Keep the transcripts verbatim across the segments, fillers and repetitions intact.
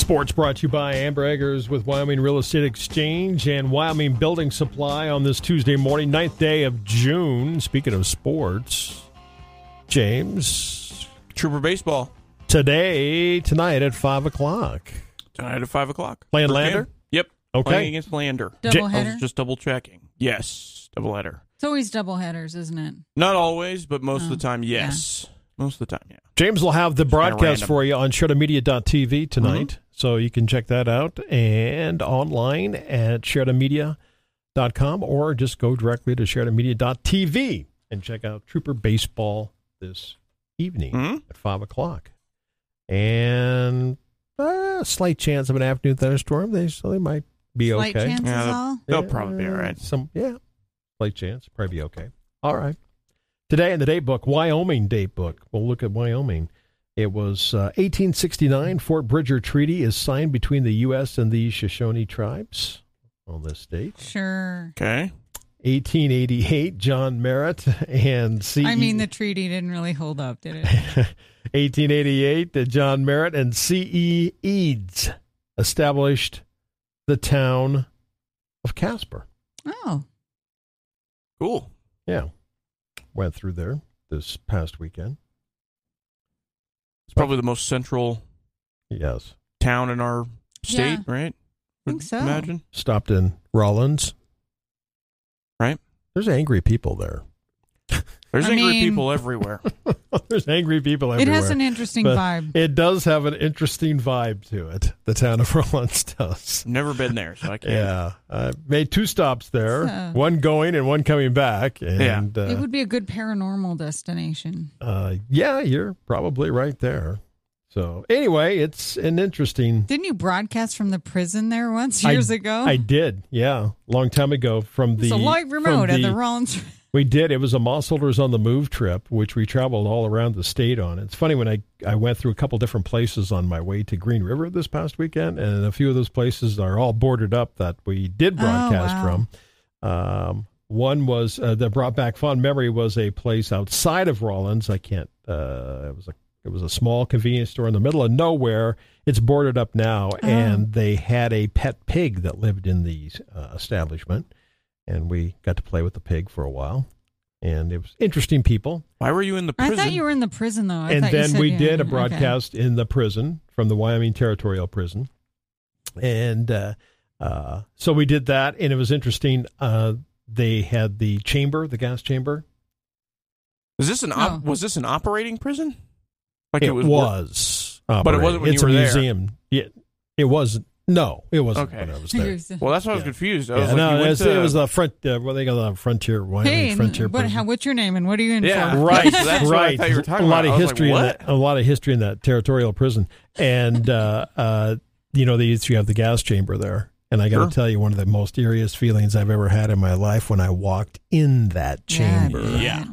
Sports brought to you by Amber Eggers with Wyoming Real Estate Exchange and Wyoming Building Supply on this Tuesday morning, ninth day of June. Speaking of sports, James. Trooper Baseball. Today, tonight at five o'clock. Tonight at five o'clock. Playing For Lander? Cam- Yep. Okay. Playing against Lander. Doubleheader? I was just double checking. Yes. Doubleheader. It's always double headers, isn't it? Not always, but most Oh, of the time, yes. Yeah. Most of the time, yeah. James will have the broadcast random. for you on shota media dot t v tonight, Mm-hmm. so you can check that out, and online at shota media dot com, or just go directly to shota media dot t v and check out Trooper Baseball this evening Mm-hmm. at five o'clock. And uh, a slight chance of an afternoon thunderstorm, they, so they might be Slight okay. chances Yeah, all? They'll probably be all right. Some, yeah, slight chance, probably be okay. All right. Today in the date book, Wyoming date book. We'll look at Wyoming. It was uh, eighteen sixty-nine. Fort Bridger Treaty is signed between the U S and the Shoshone tribes on this date. Sure. Okay. eighteen eighty-eight, John Merritt and C E I mean, the treaty didn't really hold up, did it? eighteen eighty-eight, uh, John Merritt and C E Eads established the town of Casper. Oh. Cool. Yeah. Went through there this past weekend. It's probably the most central Yes. town in our state, Yeah. right? I think so. Imagine. Stopped in Rollins. Right. There's angry people there. There's I angry mean- people everywhere. There's angry people It everywhere. has an interesting But vibe. It does have an interesting vibe to it. The town of Rollins does. Never been there, so I can't. Yeah. I made two stops there, So- one going and one coming back. And It uh, would be a good paranormal destination. uh, yeah, you're probably right there. So anyway, it's an interesting. Didn't you broadcast from the prison there once, I- years ago? I did, yeah, long time ago from the. It's a live from remote at the- the Rollins. We did. It was a Moss Holders on the Move trip, which we traveled all around the state on. It's funny, when I, I went through a couple different places on my way to Green River this past weekend, and a few of those places are all boarded up that we did broadcast Oh, wow. from. Um, one was, uh, that brought back fond memory, was a place outside of Rollins. I can't, uh, it was a It was a small convenience store in the middle of nowhere. It's boarded up now, Oh. and they had a pet pig that lived in the uh, establishment. And we got to play with the pig for a while, and it was interesting people. Why were you in the I prison? thought you were in the prison, though. I and thought you then said we you- did a okay. broadcast in the prison from the Wyoming Territorial Prison, and uh, uh, so we did that, and it was interesting. Uh, they had the chamber, the gas chamber. Was this an op- Oh. was this an operating prison? Like It, it was. was, But it wasn't when it's you were a there. museum. Yeah, it wasn't. No, it wasn't Okay. when I was there. Well, that's why I was Yeah. confused. I Yeah, was like, no, you went it's- to- it was the front. Uh, what they call the Frontier Wyoming Hey, Frontier what, Prison. how, what's your name and what are you in Yeah, for? Right, So that's what I right. thought you were talking a lot about. of I was history like, in what? that. A lot of history in that territorial prison, and uh, uh, you know, they used to have the gas chamber there. And I got to Sure. tell you, one of the most eeriest feelings I've ever had in my life when I walked in that chamber. Yeah. Yeah.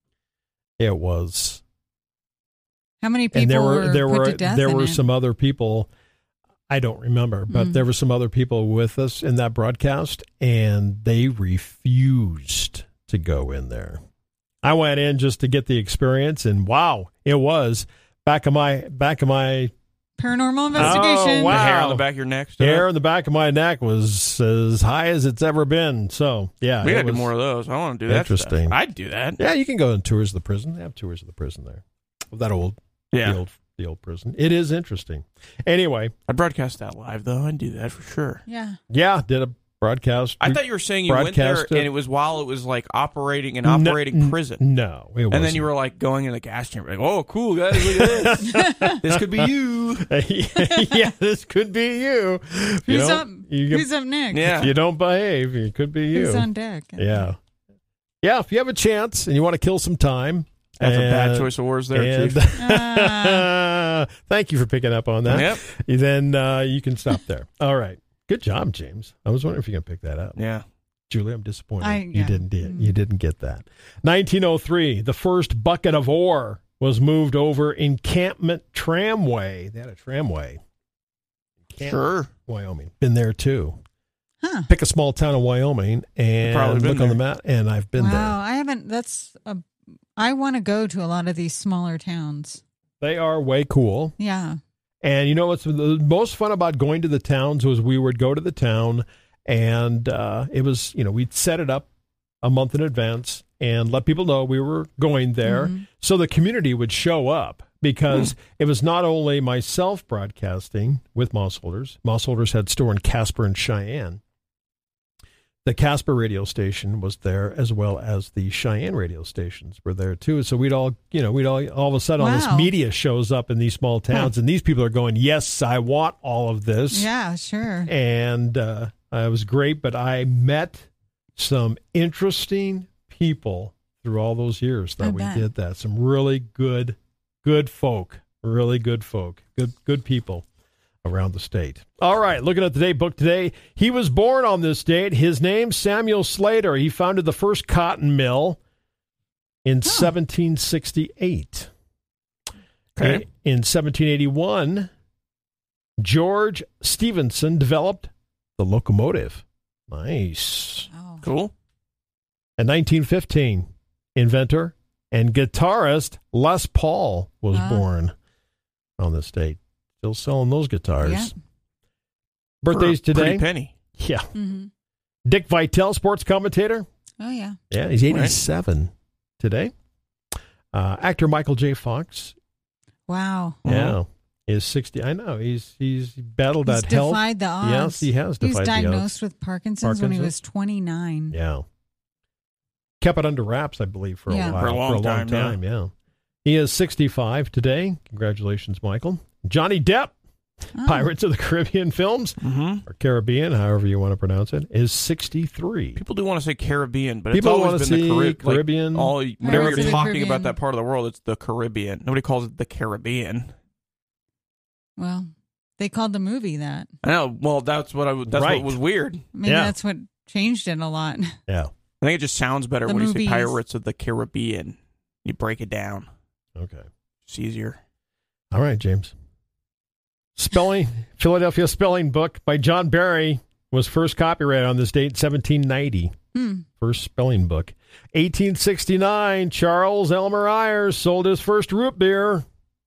It was, How many people and there were were there put were to death there in were it? some other people. I don't remember, but Mm. there were some other people with us in that broadcast, and they refused to go in there. I went in just to get the experience, and wow, it was back of my back of my Paranormal investigation. Oh, wow. The hair on the back of your neck. stood hair up? in the back of my neck was as high as it's ever been. So yeah, We it got to do was- more of those. I want to do that. Interesting. Stuff. I'd do that. Yeah, you can go on tours of the prison. They have tours of the prison there. Of that old, Yeah. the old, the old prison. It is interesting. Anyway, I'd broadcast that live, though. I'd do that for sure. Yeah. yeah, did a broadcast. I thought you were saying you went there Broadcast it. and it was while it was like operating an No, operating n- prison. No, it wasn't. And then you were like going in the gas chamber, like, "Oh, cool guys, look at this. This could be you." yeah, this could be you. If you Who's don't- up? You, Who's up next? Yeah. if you don't behave, it could be you. Who's on deck? Yeah. Yeah, if you have a chance and you want to kill some time. That's a bad and- choice of words there, and- Chief. Ah. Thank you for picking up on that. Yep. Then uh, you can stop there. All right. Good job, James. I was wondering if you can pick that up. Yeah. Julie, I'm disappointed. I- You yeah. didn't get Mm. you didn't get that. nineteen oh three, the first bucket of ore was moved over Encampment Tramway. They had a tramway. Encampment, Sure. Wyoming. Been there too. Huh. Pick a small town in Wyoming and probably been look on the there. map, and I've been wow, there. I haven't. That's. A, I want to go to a lot of these smaller towns. They are way cool. Yeah. And you know what's the most fun about going to the towns was we would go to the town, and uh, it was, you know, we'd set it up a month in advance and let people know we were going there. Mhm. So the community would show up because mm. it was not only myself broadcasting with Mossholders. Mossholders had store in Casper and Cheyenne. The Casper radio station was there, as well as the Cheyenne radio stations were there too. So we'd all, you know, we'd all, all of a sudden, Wow. all this media shows up in these small towns, huh. and these people are going, yes, I want all of this. Yeah, sure. And uh, it was great, but I met some interesting people through all those years that I we bet. did that. Some really good, good folk, really good folk, good, good people around the state. All right, looking at the date book today. He was born on this date. His name, Samuel Slater. He founded the first cotton mill in oh. seventeen sixty-eight. Okay. In seventeen eighty-one, George Stephenson developed the locomotive. Nice. Oh. Cool. In nineteen fifteen, inventor and guitarist Les Paul was Ah. born on this date. Still selling those guitars. Yeah. Birthdays For a pretty today. penny. Yeah. Mm-hmm. Dick Vitale, sports commentator. Oh, yeah. Yeah, he's eighty-seven today. Uh, actor Michael J. Fox. Wow. Yeah. Is sixty. I know. He's he's battled He's that health. defied the odds. Yes, he has He was defied the odds. diagnosed with Parkinson's, when he Parkinson's? was twenty-nine. Yeah. Kept it under wraps, I believe, for a Yeah. while. For a long time, yeah. time, yeah. He is sixty-five today. Congratulations, Michael. Johnny Depp, Oh. Pirates of the Caribbean films, Mm-hmm. or Caribbean, however you want to pronounce it, is sixty-three. People do want to say Caribbean, but People it's want always to been the see Carib- like, Caribbean. all whenever Pirates you're of the talking Caribbean. about that part of the world, it's the Caribbean. Nobody calls it the Caribbean. Well, they called the movie that. I know. Well, that's what I. w- That's Right. what was weird. Maybe Yeah. that's what changed it a lot. Yeah. I think it just sounds better The when you say movies. Pirates of the Caribbean. You break it down. Okay. It's easier. All right, James. Spelling, Philadelphia Spelling Book by John Barry was first copyrighted on this date, seventeen ninety. Hmm. First spelling book. eighteen sixty-nine, Charles Elmer Ayers sold his first root beer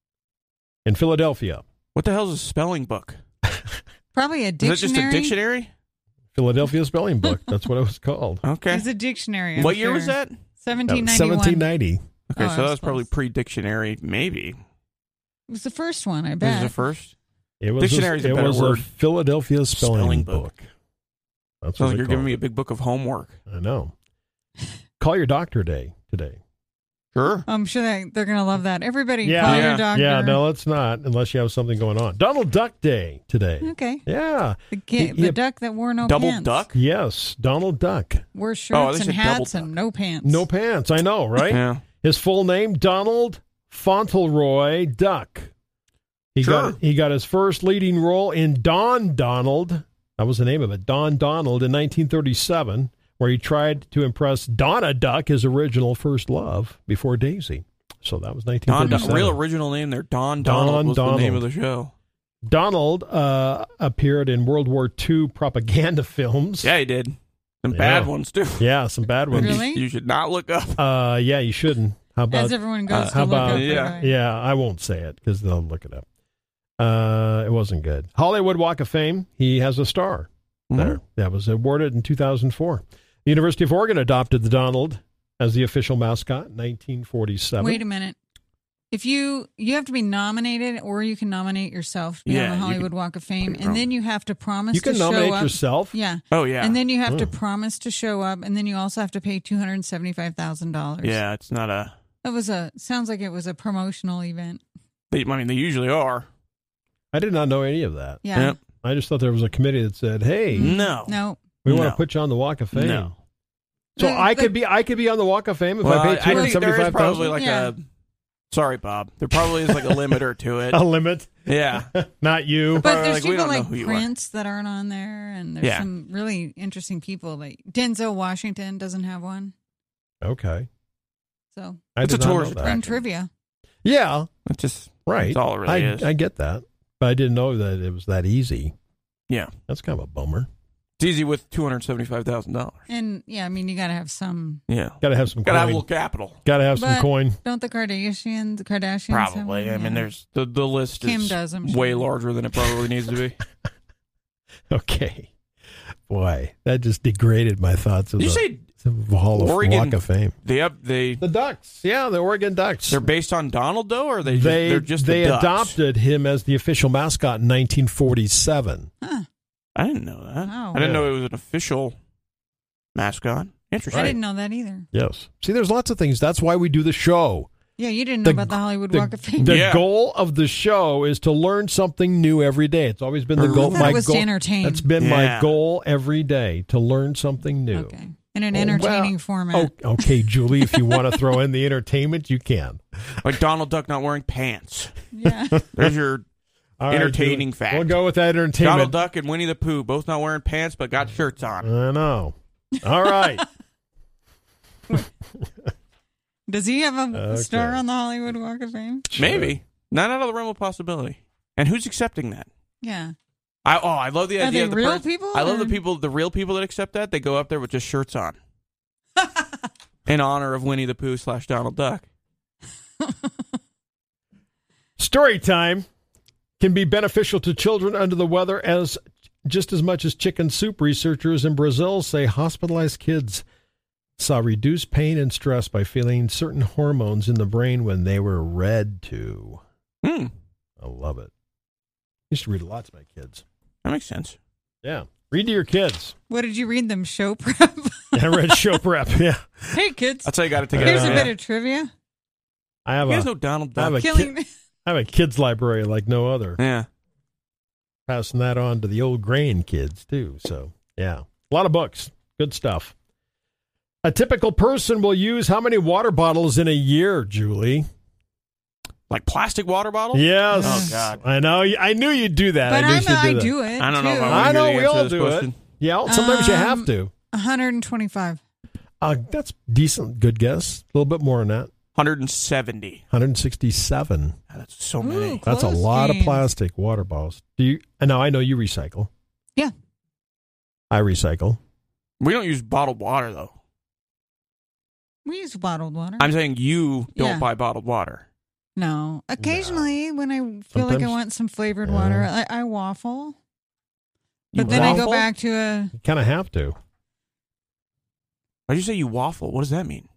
in Philadelphia. What the hell is a spelling book? Probably a Is dictionary. it just a dictionary? Philadelphia Spelling Book. That's what it was called. Okay. It's a dictionary. I'm What year sure. was that? seventeen ninety-one. seventeen ninety. Okay, Oh, so I that was was probably close. pre-dictionary, maybe. It was the first one, I This bet. is the first. It was Dictionary's a, a it better was word. a Philadelphia Spelling, Spelling book. book. That's Sounds what like they you're giving called me it. a big book of homework. I know. Call your doctor day today. Sure. I'm sure that they're going to love that. Everybody Yeah. call Yeah. your doctor. Yeah, no, it's not, unless you have something going on. Donald Duck Day today. Okay. Yeah. The, ga- He- the he- duck that wore no Double pants. duck? Yes, Donald Duck. Wore Oh, shirts they and said double hats and duck. no pants. No pants, I know, right? Yeah. His full name, Donald Fauntleroy Duck. He Sure. got he got his first leading role in Don Donald. That was the name of it, Don Donald, in nineteen thirty-seven, where he tried to impress Donna Duck, his original first love, before Daisy. So that was nineteen Don, thirty-seven. real original name there. Don Don Donald was Donald. the name of the show. Donald uh, appeared in World War Two propaganda films. Yeah, he did. Some Yeah. bad ones, too. Yeah, some bad ones. Really? You should not look up. Uh, yeah, you shouldn't. How about As everyone goes uh, to how look about up. yeah, right. Yeah, I won't say it because they'll look it up. Uh, it wasn't good. Hollywood Walk of Fame. He has a star there. That was awarded in two thousand four. The University of Oregon adopted the Donald as the official mascot in nineteen forty-seven. Wait a minute. If you you have to be nominated, or you can nominate yourself to be Yeah, on the you Hollywood can Walk of Fame, put it and wrong. then you have to promise You can to nominate show up. yourself. Yeah, Oh, yeah. and then you have to Hmm. promise to show up, and then you also have to pay two hundred seventy-five thousand dollars. Yeah, it's not a... that was a sounds like it was a promotional event. They, I mean, they usually are. I did not know any of that. Yeah, Yep. I just thought there was a committee that said, "Hey, No. no, we want No. to put you on the Walk of Fame." No. So The- I the- could be I could be on the Walk of Fame if Well, I I, pay two hundred think there seventy-five is probably thousand. like Yeah. a... Sorry, Bob. There probably is like a limiter to it. A limit, Yeah. not you. but Probably there's like, we people don't know like who you are. Prince that aren't on there, and there's Yeah. some really interesting people. Like Denzel Washington doesn't have one, Okay, so I It's a did not know tourist that. attraction. in trivia. Yeah, It's just... right. That's all it really I, is. I get that, but I didn't know that it was that easy. Yeah. That's kind of a bummer. It's easy with two hundred seventy-five thousand dollars. And yeah, I mean, you got to have some. Yeah. Got to have some Got to have a coin. little capital. Got to have some But coin. Don't the Kardashians, the Kardashians have Probably. one? I mean, Yeah. there's the, the list Kim is does, I'm way sure. larger than it probably needs to be. Okay. Boy, that just degraded my thoughts of Did you the, say the Hall of Oregon- Walk of Fame. they up they The Ducks. Yeah, the Oregon Ducks. they're based on Donald Doe, or are they just, they they're just they the Ducks? adopted him as the official mascot in nineteen forty-seven. Huh. I didn't know that. Wow. I didn't Yeah. know it was an official mascot. Interesting. I didn't know that either. Yes. See, there's lots of things. That's why we do the show. Yeah, you didn't know The- about the Hollywood The, Walk of Fame. the Yeah. goal of the show is to learn something new every day. It's always been the I goal. thought My it was goal. to entertain. That's been Yeah. my goal every day, to learn something new. Okay. In an Oh, entertaining well, format. Oh, okay, Julie, if you want to throw in the entertainment, you can. Like Donald Duck not wearing pants. Yeah. There's your All right, Entertaining Julie. fact. We'll go with that Donald entertainment. Duck and Winnie the Pooh, both not wearing pants but got shirts on. I know. All right. Does he have a Okay. star on the Hollywood Walk of Fame? Maybe. Not out of the realm of possibility. And who's accepting that? Yeah. I oh, I love the Are idea they of the real pers- people, I love or- the people, the real people that accept that. They go up there with just shirts on, in honor of Winnie the Pooh slash Donald Duck. Story time can be beneficial to children under the weather as just as much as chicken soup. Researchers in Brazil say hospitalized kids saw reduced pain and stress by feeling certain hormones in the brain when they were read to. Hmm, I love it. I used to read a lot to my kids. that makes sense. Yeah. Read to your kids. What did you read them? Show prep? I read show prep. Yeah. Hey, kids. That's how you got it together. Here's a Uh, bit of trivia. I have You guys a, know Donald I have Duck? a, Killing. ki- I have a kids library like no other. Yeah. Passing that on to the old grain kids too. So yeah, a lot of books, good stuff. A typical person will use how many water bottles in a year, Julie? Like plastic water bottle? Yes. Oh, God. I know. I knew you'd do that. But I knew I'm, she'd I that. do it. I don't know if too. I I want to know hear the we answer all to this do question. it. Yeah, sometimes you have Um, to. one hundred twenty-five. Uh, that's decent. Good guess. A little bit more than that. one hundred seventy. one hundred sixty-seven. That's so Ooh, many. That's a Close, lot James. of plastic water bottles. Do you? And now I know you recycle. Yeah. I recycle. We don't use bottled water, though. We use bottled water. I'm saying you don't Yeah. buy bottled water. no. Occasionally, when I feel like I Sometimes- want some flavored Yeah. water, I, I waffle. You But then I go waffle? back to a. You kind of have to. Why'd you say you waffle? What does that mean?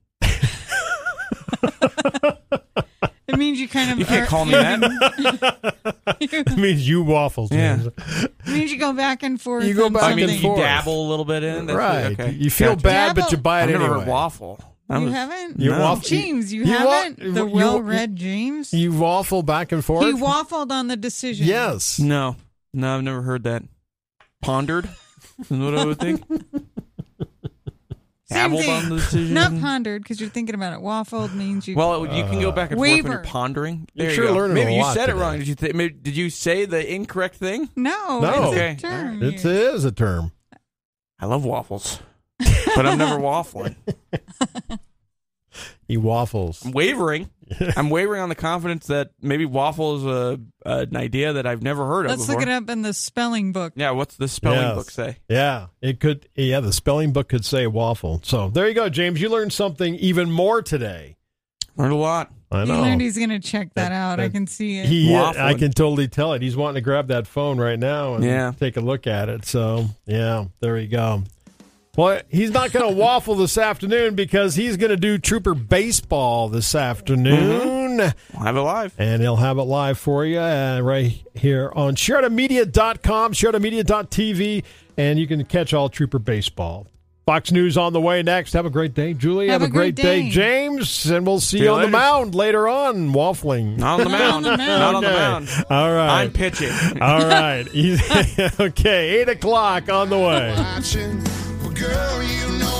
It means you kind of. You can't are- call me that. It means you waffles. Yeah. James. It means you go back and forth. You go on back I and mean, something. you forth. dabble a little bit in it. That's Right. Okay. You feel Gotcha. bad, but you Dabble- buy it I've never anyway. heard waffle. That You was- haven't? You No. waffle. James, you, you wa- haven't? you- the you- well-read James? You waffle back and forth. He waffled on the decision. Yes. No. No, I've never heard that. Pondered is what I would think. Same Dabbled thing. on the decision. Not pondered, because you're thinking about it. Waffled means you. Well, you can go back and forth when Waver. you're pondering. You're There sure you go. learning Maybe a you lot said it today. wrong. Did you? Th- maybe, did you say the incorrect thing? no, No. it's Okay. a term. It you- is a term. I love waffles, but I'm never waffling. He waffles. I'm wavering. I'm wavering on the confidence that maybe waffle is a an idea that I've never heard of Let's before. look it up in the spelling book. Yeah, what's the spelling Yes. book say? Yeah, it could. Yeah, the spelling book could say waffle. So there you go, James. You learned something even more today. Learned a lot. I He know. learned he's going to check that, That- out. I that- can see it. He, Waffling. I can totally tell it. He's wanting to grab that phone right now and Yeah. take a look at it. So, yeah, there you go. Well, he's not going to waffle this afternoon because he's going to do Trooper Baseball this afternoon. We'll have it live. And he'll have it live for you uh, right here on Sheridan Media dot com, Sheridan Media dot T V, and you can catch all Trooper Baseball. Fox News on the way next. Have a great day, Julie. Have, Have a a great great day, day. James. And we'll see, See you you on the later. mound later on, waffling. Not on the mound. on the mound. Not on the Okay. mound. All right. I'm pitching. All right. Okay, eight o'clock on the way. Watching, well, girl, you know